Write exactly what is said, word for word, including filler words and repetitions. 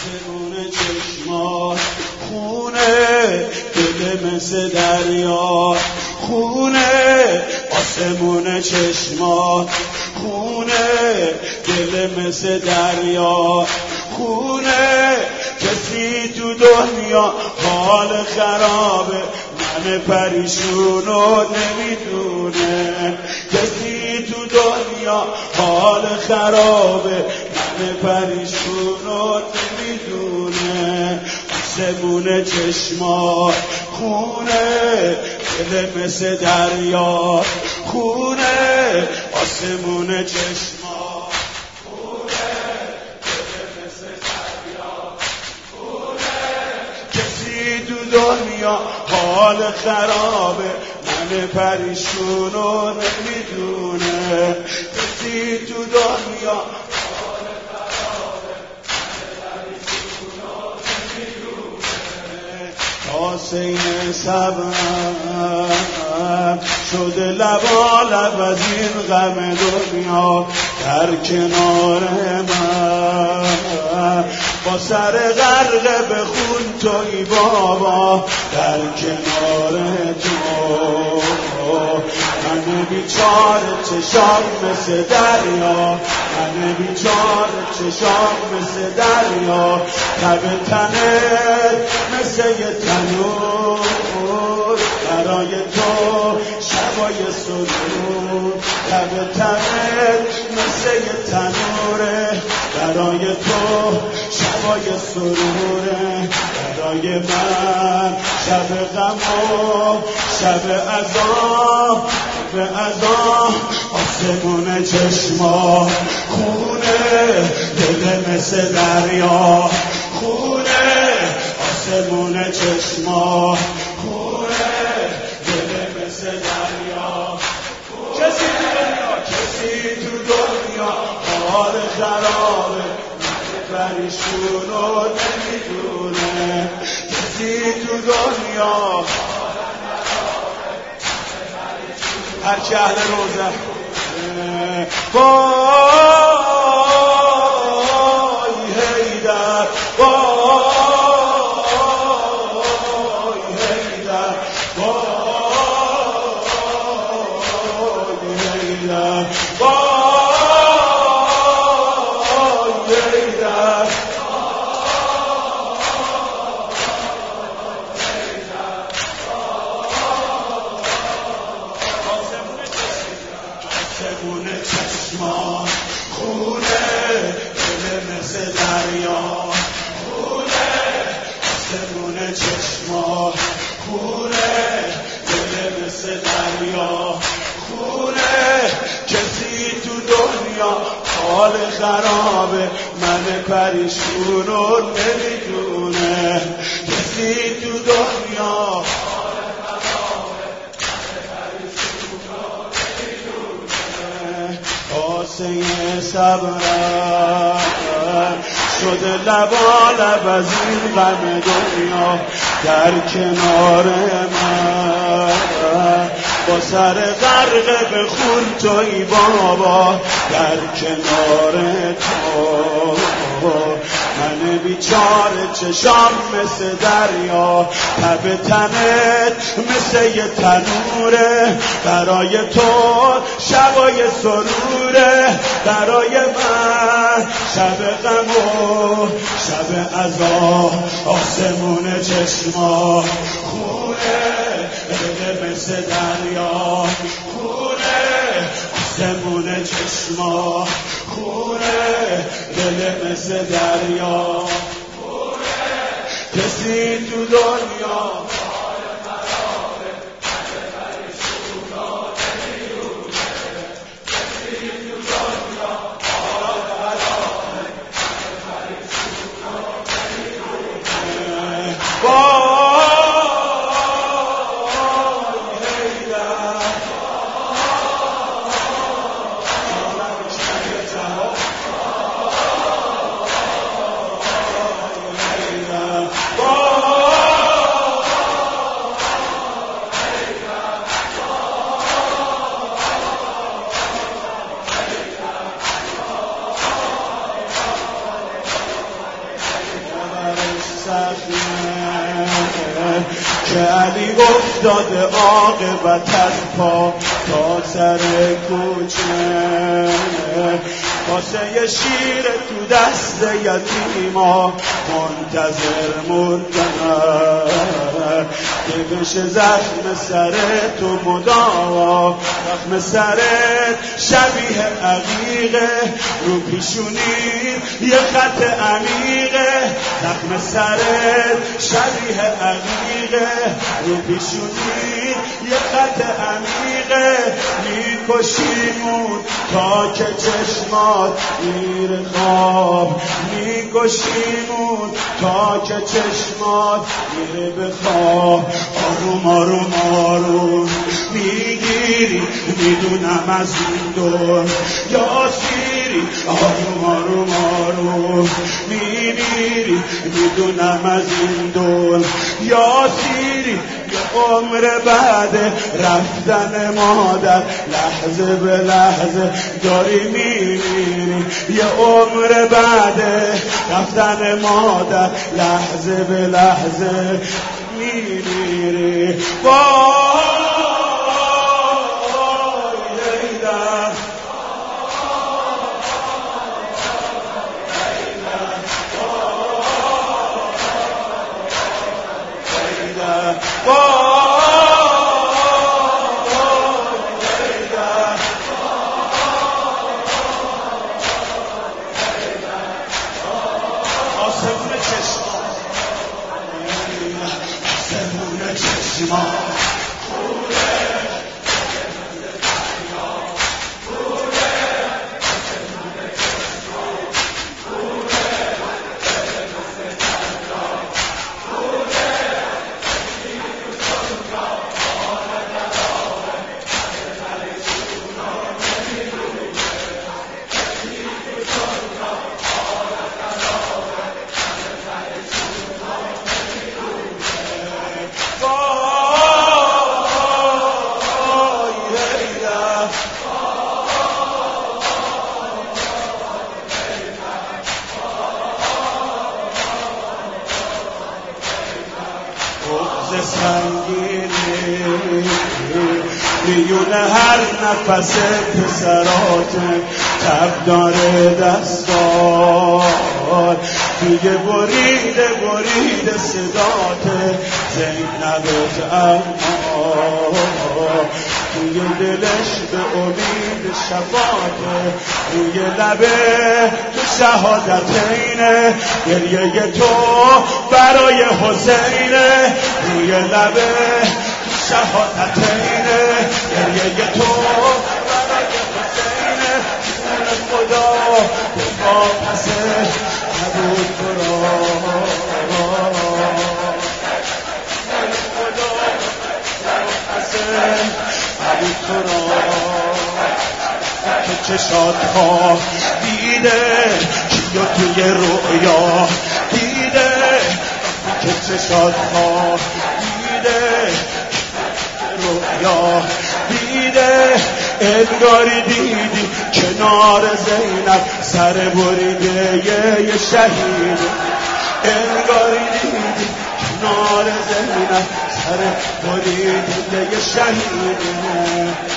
آسمون چشمات خونه، دل مثل دریا خونه. آسمون چشمات خونه، دل مثل دریا خونه. کسی تو دنیا حال خرابه، من پریشونو نمیدونه. کسی تو دنیا حال خرابه، من پریشونو نمیدونه. آسمون چشمات خونه، دل مثل دریا خونه. آسمون چشمات خونه، دل مثل دریا خونه. کسی تو دنیا حال خرابه، من پریشونو نمیدونه. کسی تو دنیا حال خرابه، من پریشونو نمیدونه. کاسه صبرم شده لبالب از این غم دنیا، در کنار من با سر غرقه به خون توی بابا، در کنار تو. من بیچاره چشام مثل دریا، من بیچاره چشام مثل دریا. تب تنت مثل یه تنور، برای تو شبای سرور. تب تنت مثل یه تنوره، برای تو شبای سروره. برای من شب غم و شب عذاب، به عذاب. آسمون چشما خونه، دل مثل دریا خونه. آسمون چشما خونه، دل مثل دریا خونه. کسی تو دنیا، کسی تو دنیا حال خرابه، من پریشونو نمیدونه. کسی تو دنیا هر که اهل روزه وای هیدر، وای هیدر، وای هیدر، وای هیدر. آسمون چشمان خونه، دل مثل دریا خونه. آسمون چشمان خونه، دل مثل دریا خونه. کسی تو دنیا حال خرابه، من پریشونو نمیدونه. کسی تو دنیا کاسه صبرم شده لبالب از این غم دنیا، در کنار من با سر غرقه به خون توی بابا، در کنار تو. من بیچاره چشام مثل دریا، تب تنت مثل یه تنوره، برای تو شبای سروره. برای من شب غم و شب عذاب. آسمون چشما خونه، دل مثل دریا خونه. آسمون چشما خونه، دل مثل دریا خونه. کسی تو دنیا سخیه که علی افتاده عاقبت از پا تا سر کوچه واسه یه شیر تو دست یتیما منتظر مردن که بشه زخم سر تو مداوا زخم سرت شبیه عقیقه رو پیشونی یه خط عمیقه زخم سرت شبیه عقیقه رو پیشونی یه خط عمیقه میکشیمون تا که چشمات میره خواب میکشیمون تا که چشمات میره به خواب آروم آروم آروم میگیری میدونم از این دور یا سیری آروم آروم آروم میمیری میدونم از این دور یا سیری یه عمر بعد رفتن مادر لحظه به لحظه داری میمیری یه عمر بعد رفتن مادر لحظه به لحظه میمیری وای لیلا وای سنگینی میونه هر نفس پسرات تب داره دستات دیگه بریده بریده صدات زینبت اما توی دلش به امید شفاته روی لبه تو شهادتینه گریه تو برای حسینه روی لبه تو شهادتینه گریه تو برای حسینه خدا دفاع پسه نبود برا عبود تو را که چشات ها دیده کیا توی رویا دیده که چشات ها دیده رویا دیده انگاری دیدی کنار زینب سر بریده یه شهید انگاری دیدی کنار زینب سر بریده یه شهید